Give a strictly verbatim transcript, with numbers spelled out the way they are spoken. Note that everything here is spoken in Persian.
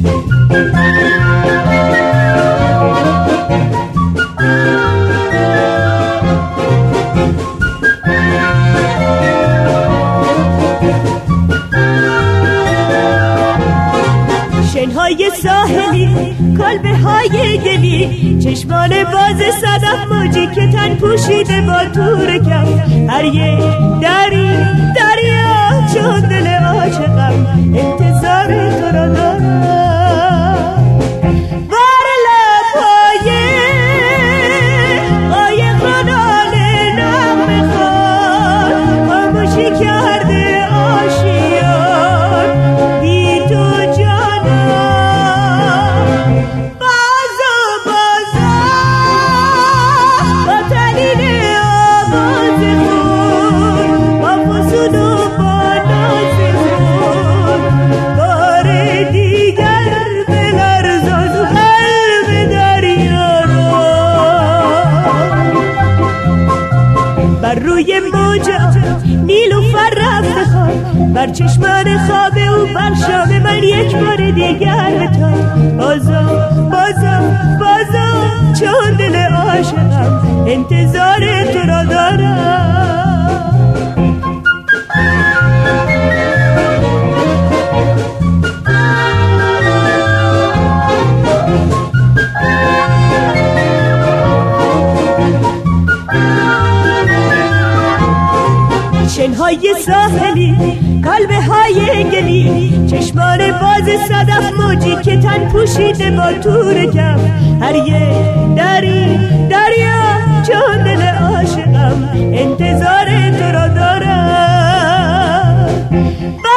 شنهای ساحلی، کلبه های گلی، چشمان باز صدف موجی که تن پوشیده با تور کف. هر یک دری دریا چون دل عاشقم انتظار تو را دارم. بار لبهای قایق را ناله نغمه خوان خاموشی کرده آشیان بی تو جانم. بازا بازا با تنین آواز خون با فسون و با ناز خون بار دیگر بلرزان قلب دریا را. بر روی موجا نیلوفر رفته خواب، بر چشمان خواب او بر شام من یک بار دیگر بتاب. بازا بازا بازا چون دل عاشقم انتظار تو را دارم. شنهای ساحلی، کلبه های گلی، چشمان باز صدف موجی که تن پوشیده با تور کف. هر یک دری دریا چون دل عاشقم انتظار تو را دارم.